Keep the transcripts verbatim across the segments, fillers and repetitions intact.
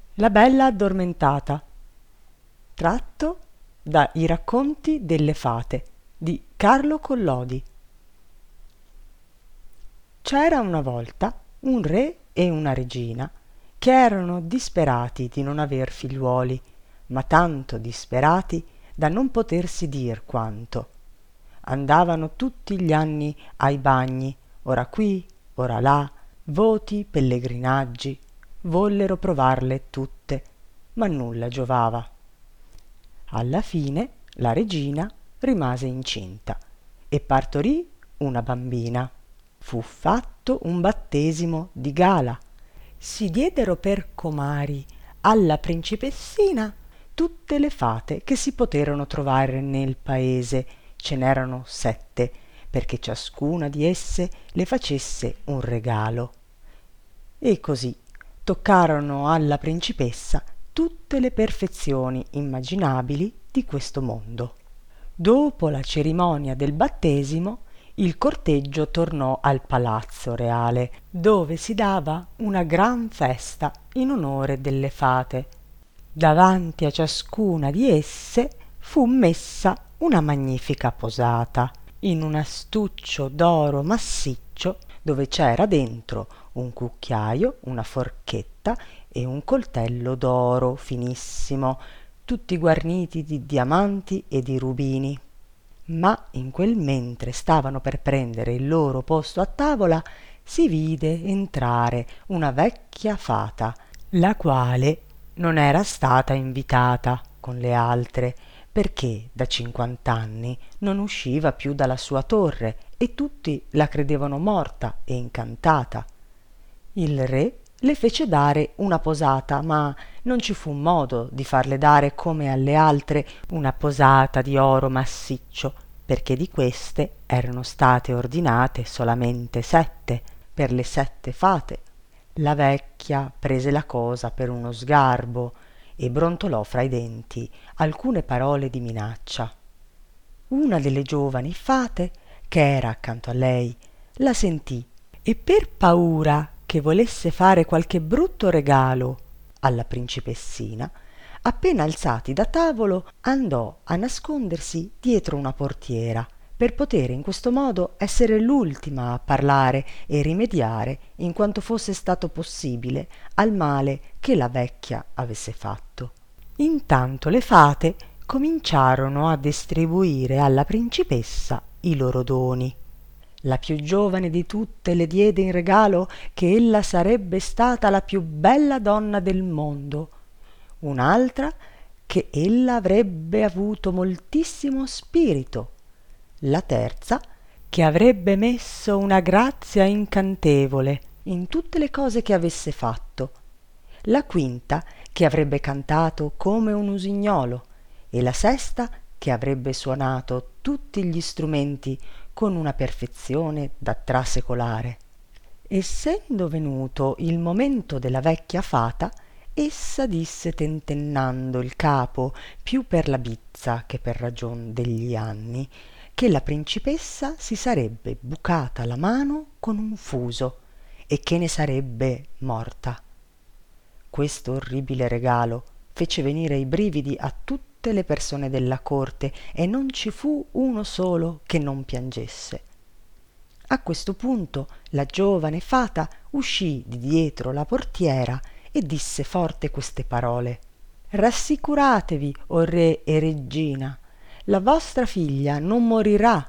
La bella addormentata, tratto da I racconti delle fate di Carlo Collodi. C'era una volta un re e una regina che erano disperati di non aver figliuoli, ma tanto disperati da non potersi dir quanto. Andavano tutti gli anni ai bagni, ora qui, ora là, voti, pellegrinaggi, vollero provarle tutte, ma nulla giovava. Alla fine la regina rimase incinta e partorì una bambina. Fu fatto un battesimo di gala. Si diedero per comari alla principessina tutte le fate che si poterono trovare nel paese. Ce n'erano sette, perché ciascuna di esse le facesse un regalo. E così toccarono alla principessa tutte le perfezioni immaginabili di questo mondo. Dopo la cerimonia del battesimo, il corteggio tornò al palazzo reale, dove si dava una gran festa in onore delle fate. Davanti a ciascuna di esse fu messa una magnifica posata, in un astuccio d'oro massiccio, dove c'era dentro un cucchiaio, una forchetta e un coltello d'oro finissimo, tutti guarniti di diamanti e di rubini. Ma in quel mentre stavano per prendere il loro posto a tavola, si vide entrare una vecchia fata, la quale non era stata invitata con le altre, perché da cinquant'anni non usciva più dalla sua torre e tutti la credevano morta e incantata. Il re le fece dare una posata, ma non ci fu modo di farle dare come alle altre una posata di oro massiccio, perché di queste erano state ordinate solamente sette per le sette fate. La vecchia prese la cosa per uno sgarbo e brontolò fra i denti alcune parole di minaccia. Una delle giovani fate, che era accanto a lei, la sentì e per paura che volesse fare qualche brutto regalo alla principessina, appena alzati da tavolo andò a nascondersi dietro una portiera, per potere in questo modo essere l'ultima a parlare e rimediare, in quanto fosse stato possibile, al male che la vecchia avesse fatto. Intanto le fate cominciarono a distribuire alla principessa i loro doni. La più giovane di tutte le diede in regalo che ella sarebbe stata la più bella donna del mondo, un'altra che ella avrebbe avuto moltissimo spirito, la terza che avrebbe messo una grazia incantevole in tutte le cose che avesse fatto, la quinta che avrebbe cantato come un usignolo e la sesta che avrebbe suonato tutti gli strumenti con una perfezione da trasecolare. Essendo venuto il momento della vecchia fata, essa disse tentennando il capo più per la bizza che per ragion degli anni, che la principessa si sarebbe bucata la mano con un fuso e che ne sarebbe morta. Questo orribile regalo fece venire i brividi a tutte le persone della corte e non ci fu uno solo che non piangesse. A questo punto la giovane fata uscì di dietro la portiera e disse forte queste parole: rassicuratevi, o re e regina, la vostra figlia non morirà.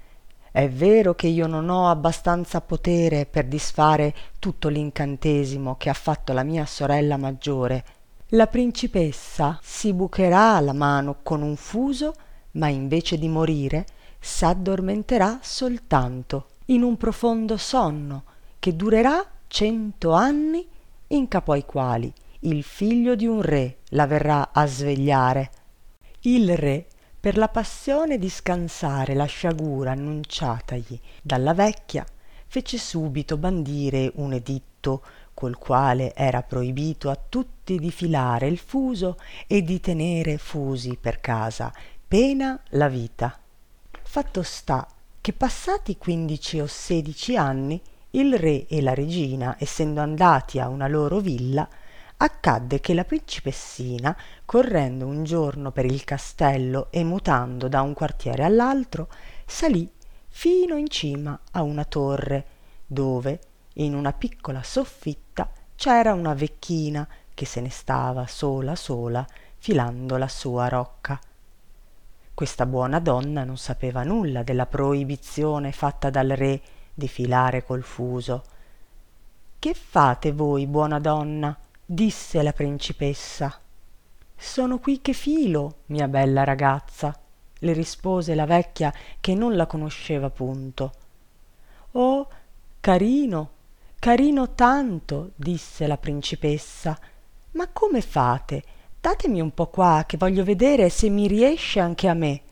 È vero che io non ho abbastanza potere per disfare tutto l'incantesimo che ha fatto la mia sorella maggiore. La principessa si bucherà la mano con un fuso, ma invece di morire s'addormenterà soltanto in un profondo sonno che durerà cento anni, in capo ai quali il figlio di un re la verrà a svegliare. Il re, per la passione di scansare la sciagura annunciatagli dalla vecchia, fece subito bandire un editto col quale era proibito a tutti di filare il fuso e di tenere fusi per casa, pena la vita. Fatto sta che passati quindici o sedici anni il re e la regina, essendo andati a una loro villa, accadde che la principessina, correndo un giorno per il castello e mutando da un quartiere all'altro, salì fino in cima a una torre, dove, in una piccola soffitta, c'era una vecchina che se ne stava sola sola filando la sua rocca. Questa buona donna non sapeva nulla della proibizione fatta dal re di filare col fuso. «Che fate voi, buona donna?» disse la principessa. «Sono qui che filo, mia bella ragazza», le rispose la vecchia, che non la conosceva punto. «Oh, carino, carino tanto», disse la principessa. «Ma come fate? Datemi un po' qua, che voglio vedere se mi riesce anche a me».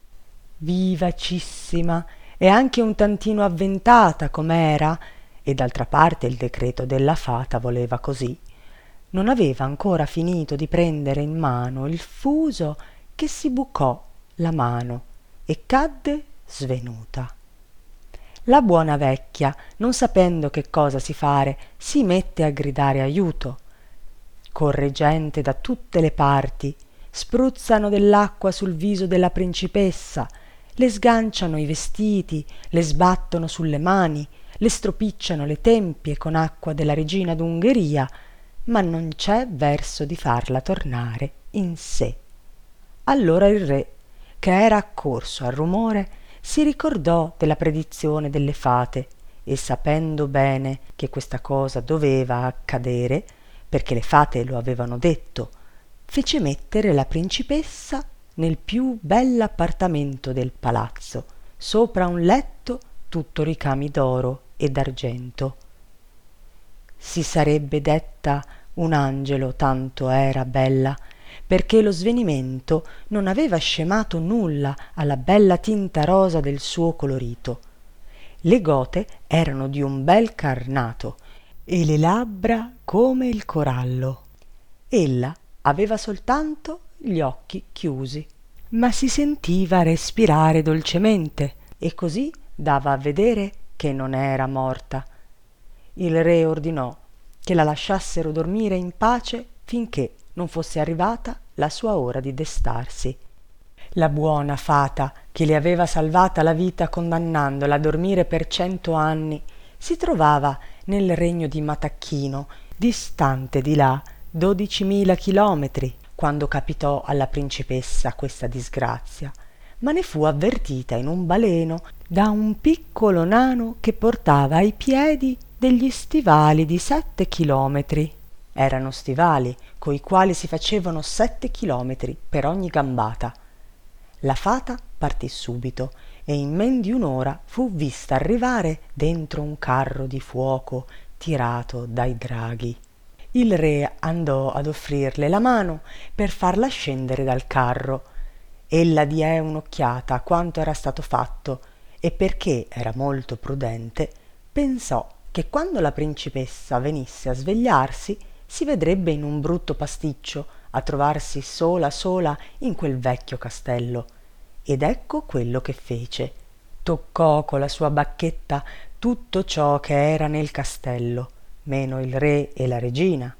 «Vivacissima, e anche un tantino avventata com'era», e d'altra parte il decreto della fata voleva così. Non aveva ancora finito di prendere in mano il fuso che si bucò la mano e cadde svenuta. La buona vecchia, non sapendo che cosa si fare, si mette a gridare aiuto. Corre gente da tutte le parti, spruzzano dell'acqua sul viso della principessa, le sganciano i vestiti, le sbattono sulle mani, le stropicciano le tempie con acqua della regina d'Ungheria, ma non c'è verso di farla tornare in sé. Allora il re, che era accorso al rumore, si ricordò della predizione delle fate e, sapendo bene che questa cosa doveva accadere, perché le fate lo avevano detto, fece mettere la principessa nel più bell'appartamento del palazzo, sopra un letto tutto ricami d'oro e d'argento. Si sarebbe detta un angelo, tanto era bella, perché lo svenimento non aveva scemato nulla alla bella tinta rosa del suo colorito. Le gote erano di un bel carnato e le labbra come il corallo. Ella aveva soltanto gli occhi chiusi, ma si sentiva respirare dolcemente e così dava a vedere che non era morta. Il re ordinò che la lasciassero dormire in pace finché non fosse arrivata la sua ora di destarsi. La buona fata, che le aveva salvata la vita condannandola a dormire per cento anni, si trovava nel regno di Matacchino, distante di là dodicimila chilometri, quando capitò alla principessa questa disgrazia, ma ne fu avvertita in un baleno da un piccolo nano che portava ai piedi degli stivali di sette chilometri. Erano stivali coi quali si facevano sette chilometri per ogni gambata. La fata partì subito e in men di un'ora fu vista arrivare dentro un carro di fuoco tirato dai draghi. Il re andò ad offrirle la mano per farla scendere dal carro. Ella diè un'occhiata a quanto era stato fatto e, perché era molto prudente, pensò che quando la principessa venisse a svegliarsi si vedrebbe in un brutto pasticcio a trovarsi sola sola in quel vecchio castello. Ed ecco quello che fece. Toccò con la sua bacchetta tutto ciò che era nel castello, meno il re e la regina,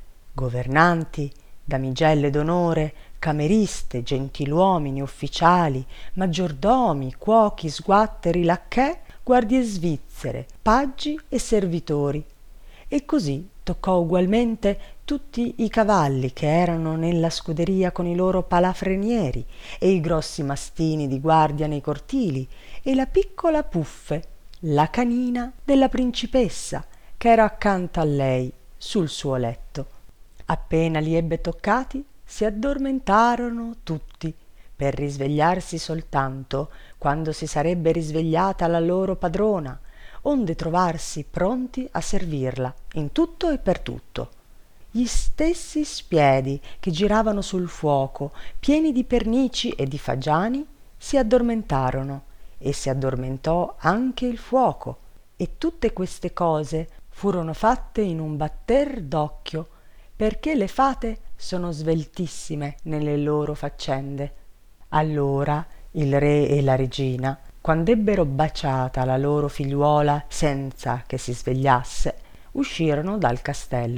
governanti, damigelle d'onore, cameriste, gentiluomini, ufficiali, maggiordomi, cuochi, sguatteri, lacchè, guardie svizzere, paggi e servitori. E così toccò ugualmente tutti i cavalli che erano nella scuderia con i loro palafrenieri e i grossi mastini di guardia nei cortili e la piccola Puffe, la canina della principessa, che era accanto a lei sul suo letto. Appena li ebbe toccati, si addormentarono tutti, per risvegliarsi soltanto quando si sarebbe risvegliata la loro padrona, onde trovarsi pronti a servirla in tutto e per tutto. Gli stessi spiedi che giravano sul fuoco, pieni di pernici e di fagiani, si addormentarono, e si addormentò anche il fuoco, e tutte queste cose furono fatte in un batter d'occhio, perché le fate sono sveltissime nelle loro faccende. Allora il re e la regina, quand'ebbero baciata la loro figliuola senza che si svegliasse, uscirono dal castello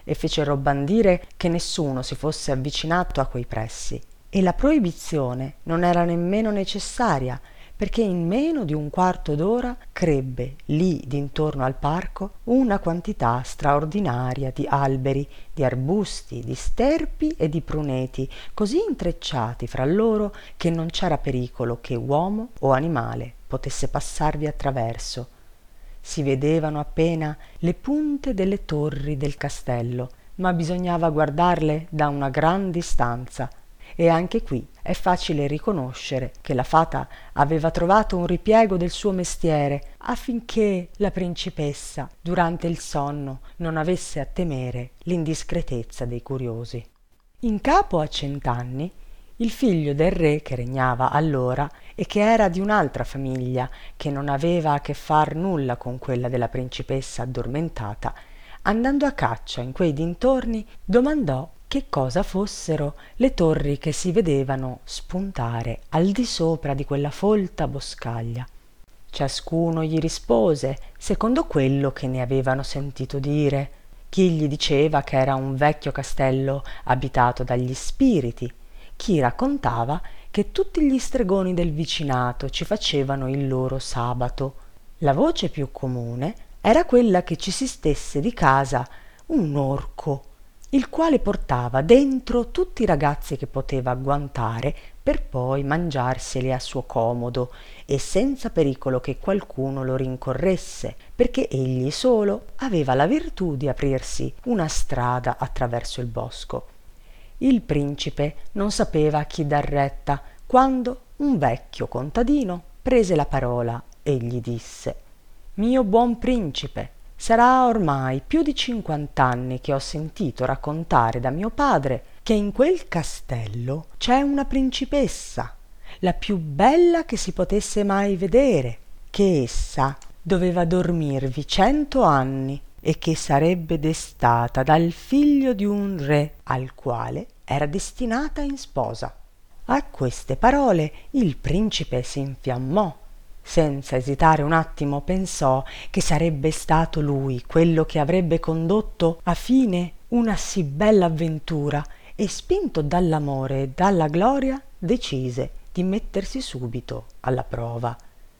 e fecero bandire che nessuno si fosse avvicinato a quei pressi. E la proibizione non era nemmeno necessaria, perché in meno di un quarto d'ora crebbe lì d'intorno al parco una quantità straordinaria di alberi, di arbusti, di sterpi e di pruneti, così intrecciati fra loro che non c'era pericolo che uomo o animale potesse passarvi attraverso. Si vedevano appena le punte delle torri del castello, ma bisognava guardarle da una gran distanza. E anche qui è facile riconoscere che la fata aveva trovato un ripiego del suo mestiere affinché la principessa durante il sonno non avesse a temere l'indiscretezza dei curiosi. In capo a cent'anni il figlio del re che regnava allora e che era di un'altra famiglia che non aveva a che far nulla con quella della principessa addormentata, andando a caccia in quei dintorni domandò che cosa fossero le torri che si vedevano spuntare al di sopra di quella folta boscaglia. Ciascuno gli rispose secondo quello che ne avevano sentito dire. Chi gli diceva che era un vecchio castello abitato dagli spiriti, chi raccontava che tutti gli stregoni del vicinato ci facevano il loro sabato. La voce più comune era quella che ci si stesse di casa un orco, il quale portava dentro tutti i ragazzi che poteva agguantare per poi mangiarseli a suo comodo e senza pericolo che qualcuno lo rincorresse, perché egli solo aveva la virtù di aprirsi una strada attraverso il bosco. Il principe non sapeva a chi dar retta, quando un vecchio contadino prese la parola e gli disse: «Mio buon principe, sarà ormai più di cinquant'anni che ho sentito raccontare da mio padre che in quel castello c'è una principessa, la più bella che si potesse mai vedere, che essa doveva dormirvi cento anni e che sarebbe destata dal figlio di un re al quale era destinata in sposa». A queste parole il principe si infiammò. Senza esitare un attimo pensò che sarebbe stato lui quello che avrebbe condotto a fine una sì bella avventura e, spinto dall'amore e dalla gloria, decise di mettersi subito alla prova.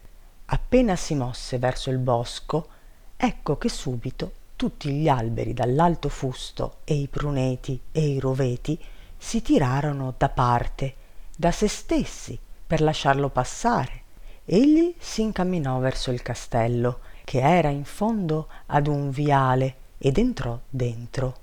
Appena si mosse verso il bosco, ecco che subito tutti gli alberi dall'alto fusto e i pruneti e i roveti si tirarono da parte, da se stessi, per lasciarlo passare. Egli si incamminò verso il castello, che era in fondo ad un viale, ed entrò dentro.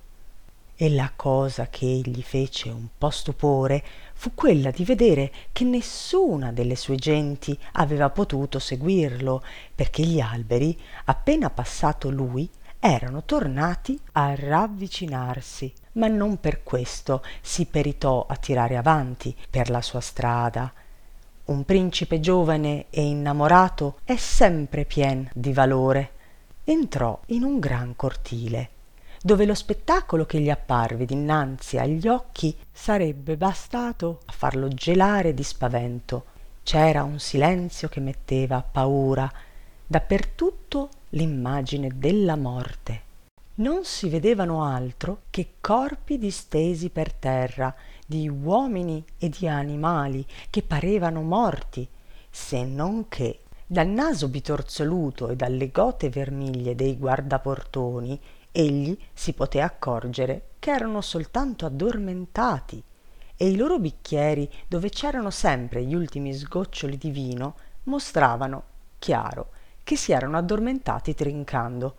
E la cosa che egli fece un po' stupore fu quella di vedere che nessuna delle sue genti aveva potuto seguirlo, perché gli alberi, appena passato lui, erano tornati a ravvicinarsi, ma non per questo si peritò a tirare avanti per la sua strada. Un principe giovane e innamorato è sempre pien di valore. Entrò in un gran cortile, dove lo spettacolo che gli apparve dinanzi agli occhi sarebbe bastato a farlo gelare di spavento. C'era un silenzio che metteva paura, dappertutto l'immagine della morte. Non si vedevano altro che corpi distesi per terra, di uomini e di animali che parevano morti, se non che dal naso bitorzoluto e dalle gote vermiglie dei guardaportoni egli si poté accorgere che erano soltanto addormentati, e i loro bicchieri, dove c'erano sempre gli ultimi sgoccioli di vino, mostravano chiaro che si erano addormentati trincando.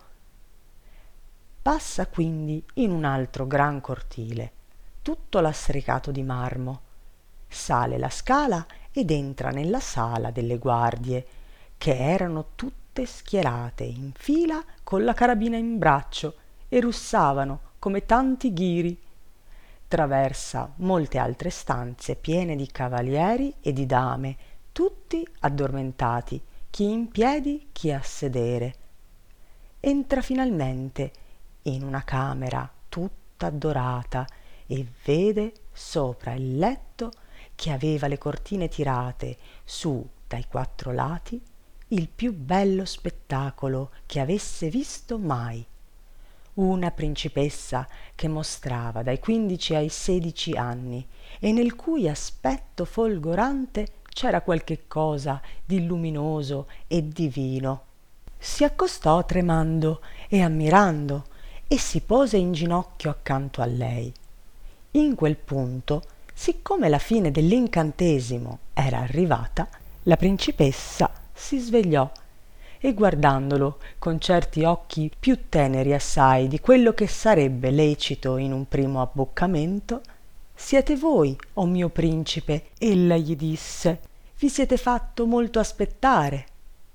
Passa quindi in un altro gran cortile, tutto lastricato di marmo, sale la scala ed entra nella sala delle guardie, che erano tutte schierate in fila con la carabina in braccio e russavano come tanti ghiri. Traversa molte altre stanze piene di cavalieri e di dame, tutti addormentati, chi in piedi, chi a sedere. Entra finalmente in una camera tutta dorata e vede sopra il letto, che aveva le cortine tirate su dai quattro lati, il più bello spettacolo che avesse visto mai. una principessa che mostrava dai quindici ai sedici anni e nel cui aspetto folgorante c'era qualche cosa di luminoso e divino. Si accostò tremando e ammirando e si pose in ginocchio accanto a lei. In quel punto, siccome la fine dell'incantesimo era arrivata, la principessa si svegliò e guardandolo con certi occhi più teneri assai di quello che sarebbe lecito in un primo abboccamento: «Siete voi, o mio principe?» ella gli disse. «Vi siete fatto molto aspettare».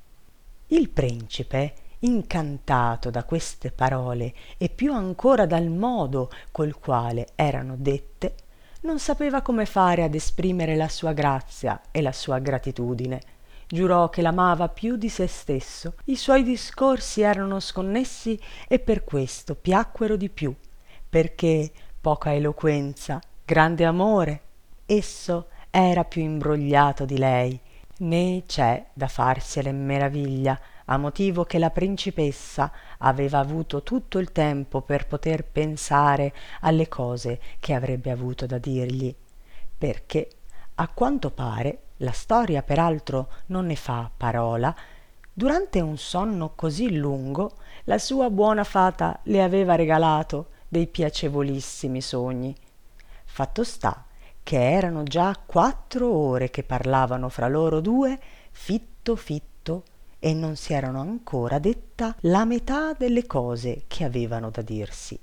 Il principe, incantato da queste parole e più ancora dal modo col quale erano dette, non sapeva come fare ad esprimere la sua grazia e la sua gratitudine. Giurò che l'amava più di se stesso. I suoi discorsi erano sconnessi e per questo piacquero di più, perché poca eloquenza, grande amore. Esso era più imbrogliato di lei, né c'è da farsene meraviglia, a motivo che la principessa aveva avuto tutto il tempo per poter pensare alle cose che avrebbe avuto da dirgli, perché, a quanto pare, la storia peraltro non ne fa parola, durante un sonno così lungo la sua buona fata le aveva regalato dei piacevolissimi sogni. Fatto sta che erano già quattro ore che parlavano fra loro due fitto fitto e non si erano ancora detta la metà delle cose che avevano da dirsi.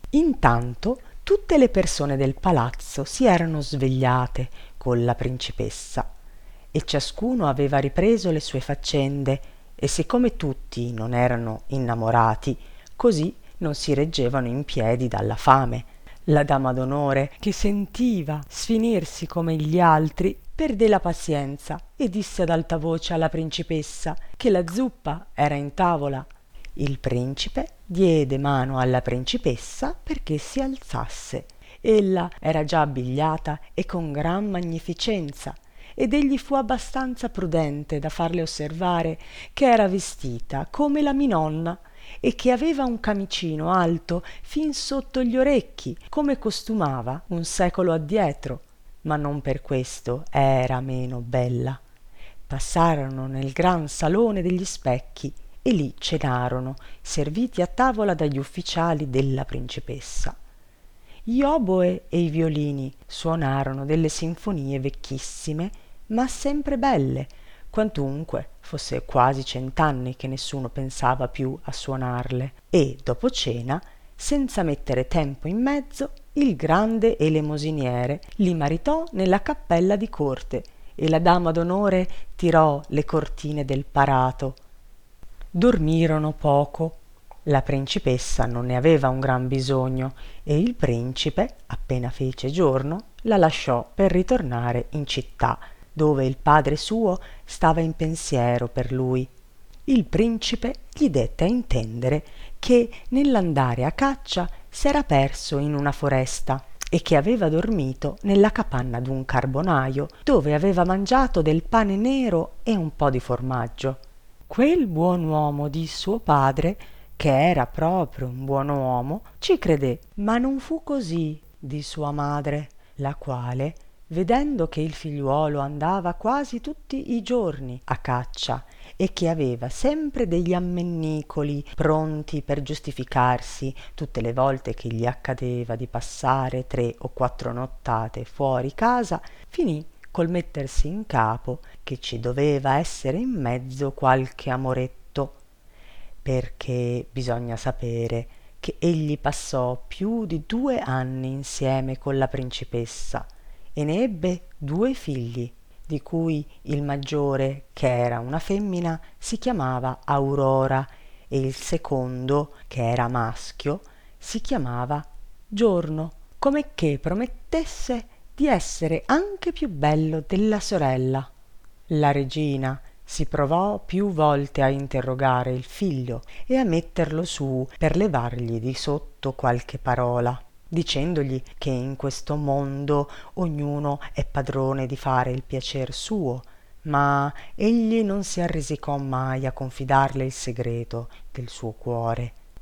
Intanto tutte le persone del palazzo si erano svegliate con la principessa e ciascuno aveva ripreso le sue faccende, e siccome tutti non erano innamorati, così non si reggevano in piedi dalla fame. La dama d'onore, che sentiva sfinirsi come gli altri, perdé la pazienza e disse ad alta voce alla principessa che la zuppa era in tavola. Il principe diede mano alla principessa perché si alzasse. Ella era già abbigliata e con gran magnificenza, ed egli fu abbastanza prudente da farle osservare che era vestita come la minonna e che aveva un camicino alto fin sotto gli orecchi, come costumava un secolo addietro, ma non per questo era meno bella. Passarono nel gran salone degli specchi e lì cenarono, serviti a tavola dagli ufficiali della principessa. Gli oboe e i violini suonarono delle sinfonie vecchissime, ma sempre belle, quantunque fosse quasi cent'anni che nessuno pensava più a suonarle. E dopo cena, senza mettere tempo in mezzo, il grande elemosiniere li maritò nella cappella di corte e la dama d'onore tirò le cortine del parato. Dormirono poco. La principessa non ne aveva un gran bisogno e il principe, appena fece giorno, la lasciò per ritornare in città, dove il padre suo stava in pensiero per lui. Il principe gli dette a intendere che nell'andare a caccia s'era perso in una foresta e che aveva dormito nella capanna d'un carbonaio, dove aveva mangiato del pane nero e un po' di formaggio. Quel buon uomo di suo padre, che era proprio un buon uomo, ci credé, ma non fu così di sua madre, la quale, vedendo che il figliuolo andava quasi tutti i giorni a caccia e che aveva sempre degli ammennicoli pronti per giustificarsi tutte le volte che gli accadeva di passare tre o quattro nottate fuori casa, finì col mettersi in capo che ci doveva essere in mezzo qualche amoretto, perché bisogna sapere che egli passò più di due anni insieme con la principessa e ne ebbe due figli, di cui il maggiore, che era una femmina, si chiamava Aurora e il secondo, che era maschio, si chiamava Giorno, come che promettesse di essere anche più bello della sorella. La regina si provò più volte a interrogare il figlio e a metterlo su per levargli di sotto qualche parola, dicendogli che in questo mondo ognuno è padrone di fare il piacer suo, ma egli non si arrisicò mai a confidarle il segreto del suo cuore,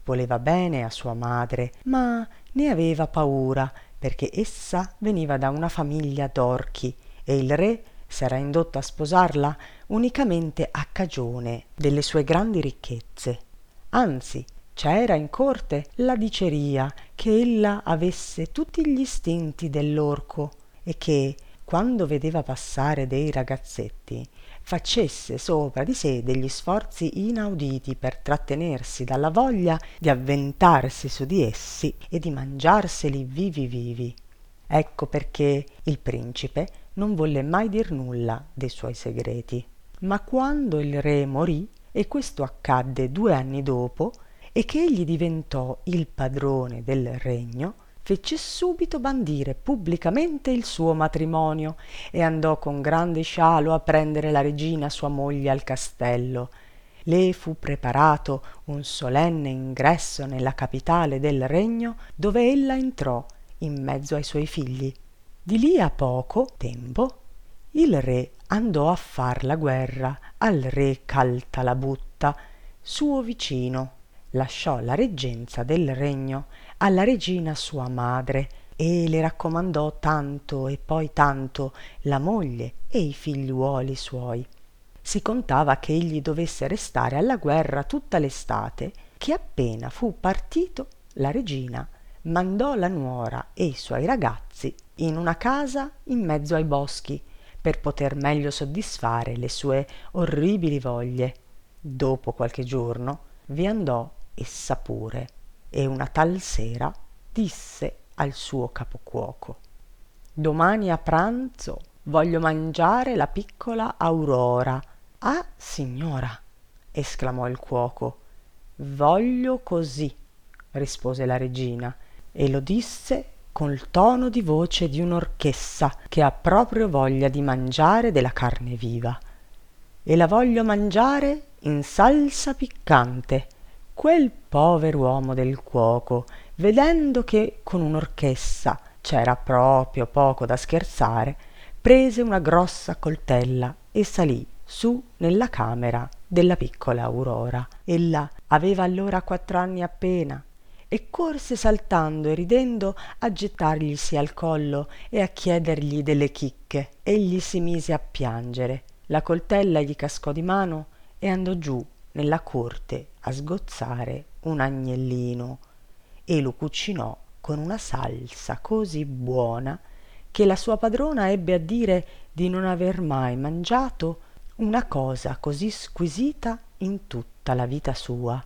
voleva bene a sua madre, ma ne aveva paura perché essa veniva da una famiglia d'orchi e il re s'era indotto a sposarla unicamente a cagione delle sue grandi ricchezze. Anzi, c'era in corte la diceria che ella avesse tutti gli istinti dell'orco e che, quando vedeva passare dei ragazzetti, facesse sopra di sé degli sforzi inauditi per trattenersi dalla voglia di avventarsi su di essi e di mangiarseli vivi vivi. Ecco perché il principe non volle mai dir nulla dei suoi segreti. Ma quando il re morì, e questo accadde due anni dopo, e che egli diventò il padrone del regno, fece subito bandire pubblicamente il suo matrimonio e andò con grande scialo a prendere la regina sua moglie al castello. Le fu preparato un solenne ingresso nella capitale del regno, dove ella entrò in mezzo ai suoi figli. Di lì a poco tempo il re andò a far la guerra al re Caltalabutta, suo vicino. Lasciò la reggenza del regno alla regina sua madre e le raccomandò tanto e poi tanto la moglie e i figliuoli suoi. Si contava che egli dovesse restare alla guerra tutta l'estate, che appena fu partito la regina mandò la nuora e i suoi ragazzi in una casa in mezzo ai boschi per poter meglio soddisfare le sue orribili voglie. Dopo qualche giorno vi andò essa pure, e una tal sera disse al suo capocuoco: «Domani a pranzo voglio mangiare la piccola Aurora». «Ah, signora», esclamò il cuoco. «Voglio così», rispose la regina, e lo disse col tono di voce di un'orchessa che ha proprio voglia di mangiare della carne viva. «E la voglio mangiare in salsa piccante». Quel pover'uomo del cuoco, vedendo che con un'orchessa c'era proprio poco da scherzare, prese una grossa coltella e salì su nella camera della piccola Aurora. Ella aveva allora quattro anni appena e corse saltando e ridendo a gettarglisi al collo e a chiedergli delle chicche. Egli si mise a piangere, la coltella gli cascò di mano e andò giù nella corte a sgozzare un agnellino e lo cucinò con una salsa così buona che la sua padrona ebbe a dire di non aver mai mangiato una cosa così squisita in tutta la vita sua.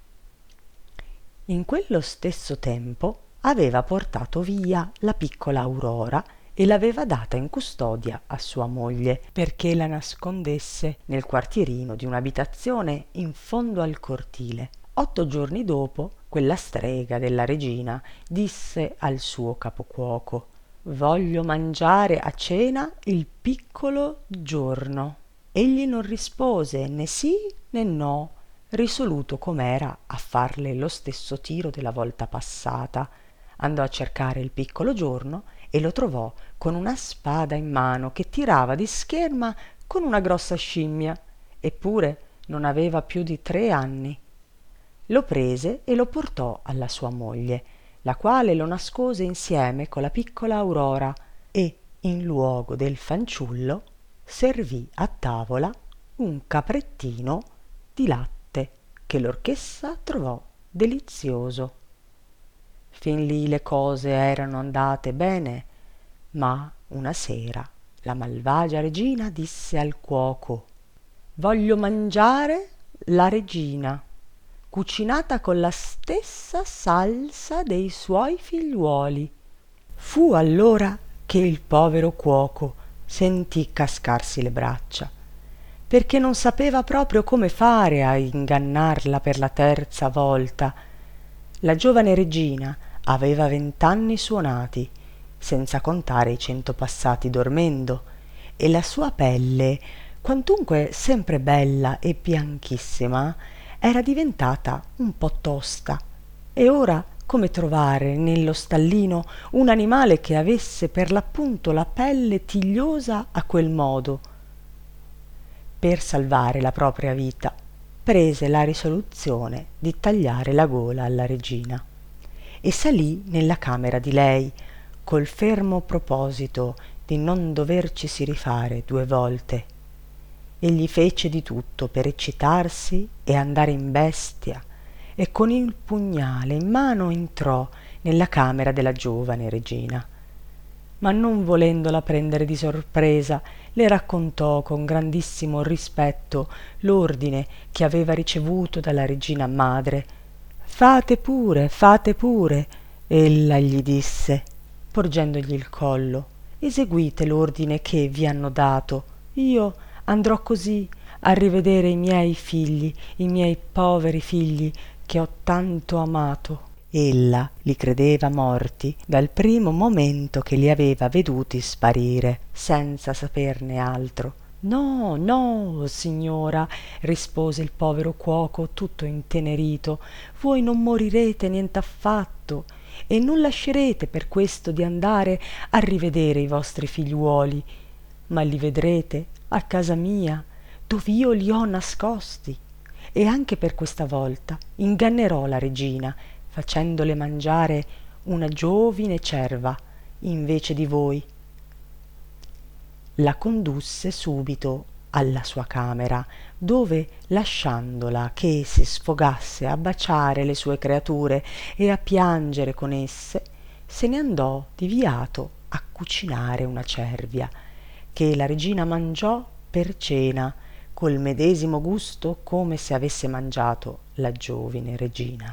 In quello stesso tempo aveva portato via la piccola Aurora e l'aveva data in custodia a sua moglie perché la nascondesse nel quartierino di un'abitazione in fondo al cortile. Otto giorni dopo quella strega della regina disse al suo capocuoco: «Voglio mangiare a cena il piccolo Giorno». Egli non rispose né sì né no, risoluto com'era a farle lo stesso tiro della volta passata. Andò a cercare il piccolo Giorno e lo trovò con una spada in mano che tirava di scherma con una grossa scimmia, eppure non aveva più di tre anni. Lo prese e lo portò alla sua moglie, la quale lo nascose insieme con la piccola Aurora e, in luogo del fanciullo, servì a tavola un caprettino di latte che l'orchessa trovò delizioso. Fin lì le cose erano andate bene, ma una sera la malvagia regina disse al cuoco: «Voglio mangiare la regina, cucinata con la stessa salsa dei suoi figliuoli». Fu allora che il povero cuoco sentì cascarsi le braccia, perché non sapeva proprio come fare a ingannarla per la terza volta. La giovane regina aveva vent'anni suonati, senza contare i cento passati dormendo, e la sua pelle, quantunque sempre bella e bianchissima, era diventata un po' tosta. E ora come trovare nello stallino un animale che avesse per l'appunto la pelle tigliosa a quel modo? Per salvare la propria vita prese la risoluzione di tagliare la gola alla regina e salì nella camera di lei col fermo proposito di non dovercisi rifare due volte. Egli fece di tutto per eccitarsi e andare in bestia, e con il pugnale in mano entrò nella camera della giovane regina. Ma non volendola prendere di sorpresa, le raccontò con grandissimo rispetto l'ordine che aveva ricevuto dalla regina madre. «Fate pure, fate pure», ella gli disse, porgendogli il collo. «Eseguite l'ordine che vi hanno dato. Io andrò così a rivedere i miei figli, i miei poveri figli che ho tanto amato». Ella li credeva morti dal primo momento che li aveva veduti sparire, senza saperne altro. «No, no, signora», rispose il povero cuoco tutto intenerito, «voi non morirete nient'affatto, e non lascerete per questo di andare a rivedere i vostri figliuoli, ma li vedrete a casa mia, dov'io li ho nascosti, e anche per questa volta ingannerò la regina, facendole mangiare una giovine cerva invece di voi». La condusse subito alla sua camera, dove, lasciandola che si sfogasse a baciare le sue creature e a piangere con esse, se ne andò diviato a cucinare una cervia, che la regina mangiò per cena col medesimo gusto come se avesse mangiato la giovine regina.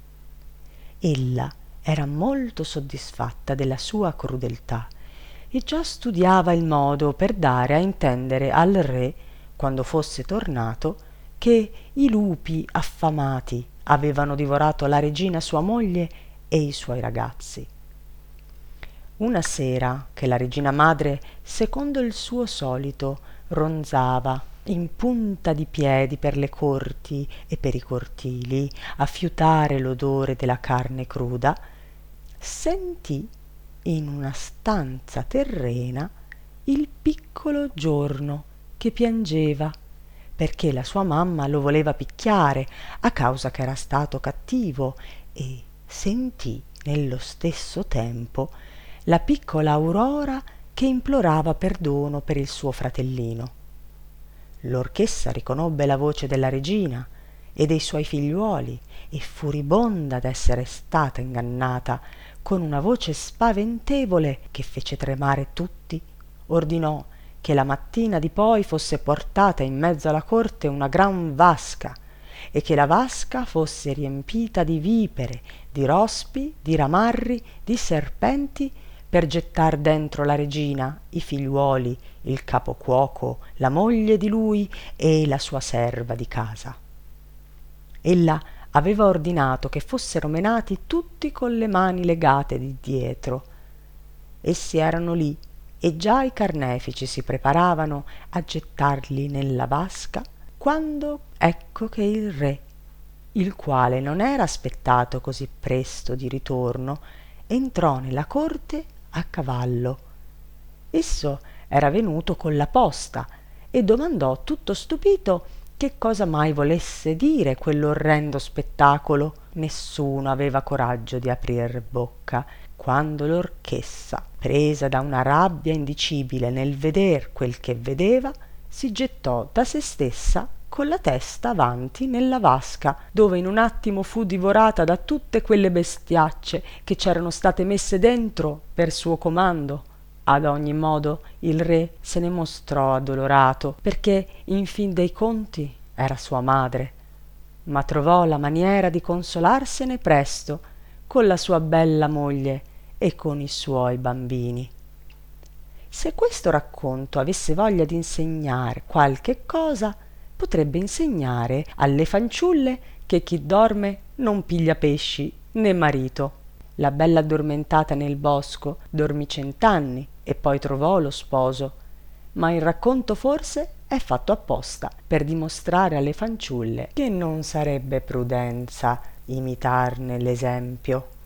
Ella era molto soddisfatta della sua crudeltà e già studiava il modo per dare a intendere al re, quando fosse tornato, che i lupi affamati avevano divorato la regina sua moglie e i suoi ragazzi. Una sera che la regina madre, secondo il suo solito, ronzava in punta di piedi per le corti e per i cortili a fiutare l'odore della carne cruda, sentì in una stanza terrena il piccolo Giorno che piangeva perché la sua mamma lo voleva picchiare a causa che era stato cattivo, e sentì nello stesso tempo la piccola Aurora che implorava perdono per il suo fratellino. L'orchessa riconobbe la voce della regina e dei suoi figliuoli e, furibonda d'essere stata ingannata con una voce spaventevole che fece tremare tutti, ordinò che la mattina di poi fosse portata in mezzo alla corte una gran vasca e che la vasca fosse riempita di vipere, di rospi, di ramarri, di serpenti, per gettar dentro la regina, i figliuoli, il capocuoco, la moglie di lui e la sua serva di casa. Ella aveva ordinato che fossero menati tutti con le mani legate di dietro. Essi erano lì e già i carnefici si preparavano a gettarli nella vasca, quando ecco che il re, il quale non era aspettato così presto di ritorno, entrò nella corte a cavallo. Esso era venuto con la posta e domandò tutto stupito che cosa mai volesse dire quell'orrendo spettacolo. Nessuno aveva coraggio di aprir bocca, quando l'orchessa, presa da una rabbia indicibile nel veder quel che vedeva, si gettò da se stessa con la testa avanti nella vasca, dove in un attimo fu divorata da tutte quelle bestiacce che c'erano state messe dentro per suo comando. Ad ogni modo il re se ne mostrò addolorato, perché in fin dei conti era sua madre, ma trovò la maniera di consolarsene presto con la sua bella moglie e con i suoi bambini. Se questo racconto avesse voglia di insegnare qualche cosa, potrebbe insegnare alle fanciulle che chi dorme non piglia pesci né marito. La bella addormentata nel bosco dormì cent'anni e poi trovò lo sposo, ma il racconto forse è fatto apposta per dimostrare alle fanciulle che non sarebbe prudenza imitarne l'esempio.